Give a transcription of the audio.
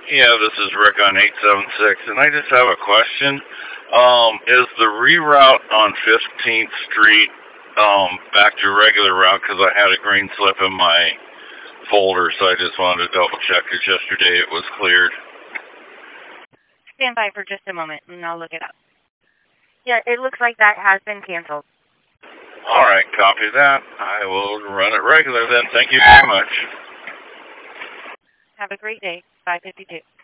Yeah, this is Rick on 876, and I just have a question. Is the reroute on 15th Street back to regular route? Because I had a green slip in my folder, so I just wanted to double check because yesterday it was cleared. Stand by for just a moment, and I'll look it up. Yeah, it looks like that has been canceled. All right, copy that. I will run it regular then. Thank you very much. Have a great day. 552.